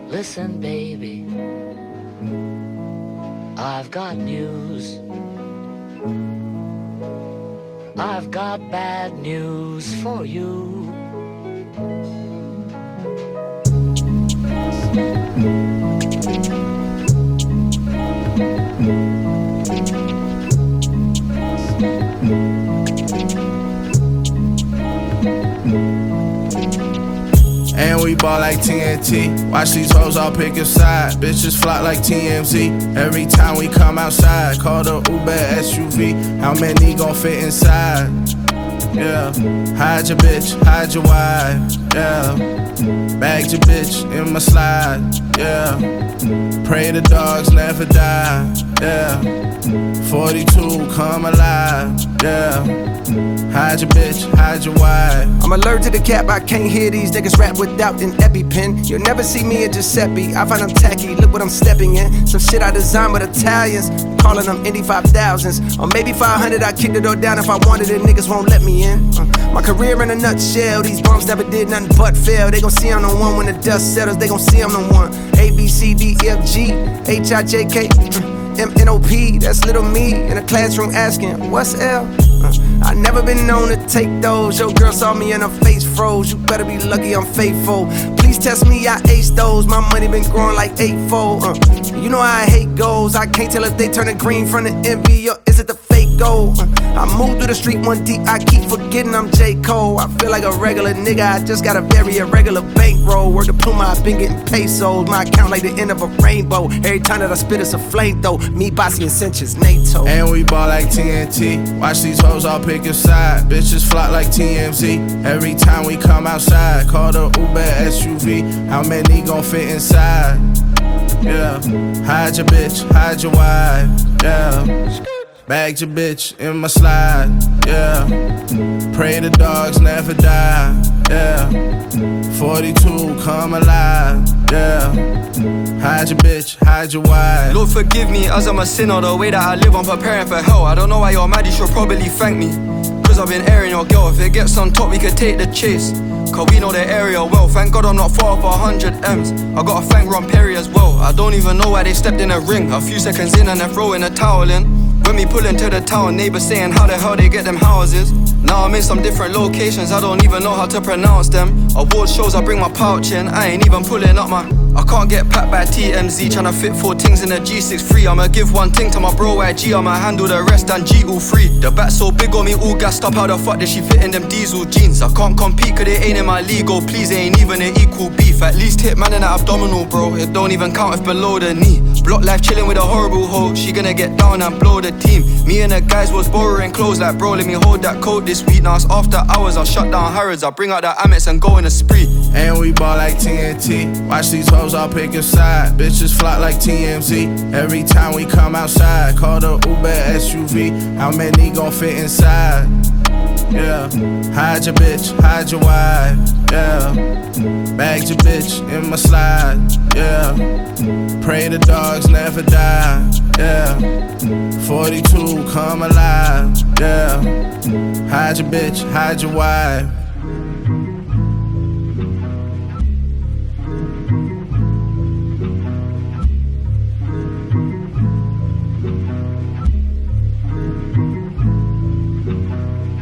Listen, baby, I've got news. I've got bad news for you. And we ball like TNT. Watch these hoes all pick a side. Bitches flock like TMZ. Every time we come outside, call the Uber SUV. How many gon' fit inside? Yeah. Hide your bitch, hide your wife. Yeah. Bagged your bitch in my slide. Yeah. Pray the dogs never die. Yeah. 42, come alive. Yeah. Hide your bitch, hide your wife. I'm allergic to cap, I can't hear these niggas rap without an EpiPen. You'll never see me in Giuseppe, I find them tacky, look what I'm stepping in. Some shit I designed with Italians, calling them Indy 5000s. Or maybe 500, I kick the door down if I wanted it, niggas won't let me in. My career in a nutshell, these bums never did nothing but fail. They gon' see I'm the one when the dust settles, they gon' see I'm the one. A, B, C, D, E, F, G, H, I, J, K, M, N, O, P. That's little me in a classroom asking, what's L? I never been known to take those. Your girl saw me and her face froze. You better be lucky I'm faithful. Please test me, I ace those. My money been growing like eightfold. You know how I hate goals. I can't tell if they turning green from the envy or is it the fake gold. I move through the street one deep. I keep forgetting I'm J. Cole. I feel like a regular nigga. I just got a very irregular bankroll. Word to Puma, I been getting pesos. My account like the end of a rainbow. Every time that I spit, it's a flame though. Me, Bossy, and Cinches, NATO. And we ball like TNT. Watch these hoes all pick a side. Bitches flock like TMZ. Every time we come outside, call the Uber SUV. How many gon' fit inside? Yeah. Hide your bitch, hide your wife. Yeah. Bagged your bitch in my slide. Yeah. Pray the dogs never die. Yeah. 42, come alive. Yeah. Hide your bitch, hide your wife. Lord forgive me as I'm a sinner. The way that I live, I'm preparing for hell. I don't know why you're mad, you should probably thank me. Cause I've been airing your girl. If it gets on top, we could take the chase. Cause we know the area well. Thank God I'm not far off 100 M's. I got a thank Ron Perry as well. I don't even know why they stepped in a ring. A few seconds in and they're throwing a towel in. When we pull into the town, neighbors saying how the hell they get them houses. Now I'm in some different locations, I don't even know how to pronounce them. Award shows, I bring my pouch in, I ain't even pulling up I can't get packed by TMZ, tryna fit 4 things in a G63. I'ma give one thing to my bro YG, I'ma handle the rest and G all free. The back so big on me, all gassed up, how the fuck did she fit in them diesel jeans? I can't compete cause it ain't in my league, oh please, it ain't even an equal beef. At least hit man in that abdominal, bro, it don't even count if below the knee. Block life chilling with a horrible hoe, she gonna get down and blow the team. Me and the guys was borrowing clothes like bro, let me hold that coat this week. Now it's after hours, I'll shut down Harrods, I'll bring out the Amex and go in a spree. And we ball like TNT. Watch these hoes all pick a side. Bitches flock like TMZ. Every time we come outside, call the Uber SUV. How many gon' fit inside? Yeah. Hide your bitch, hide your wife. Yeah. Bagged your bitch in my slide. Yeah. Pray the dogs never die. Yeah. 42, come alive. Yeah. Hide your bitch, hide your wife.